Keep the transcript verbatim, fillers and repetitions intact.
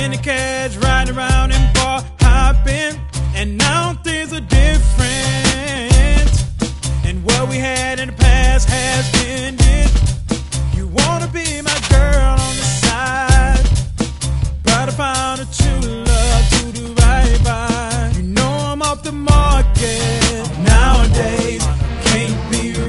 plenty cash, riding around and bar hopping, and now things are different. And what we had in the past has ended. You wanna be my girl on the side, but I found a true love to do right by. You know I'm off the market nowadays, can't be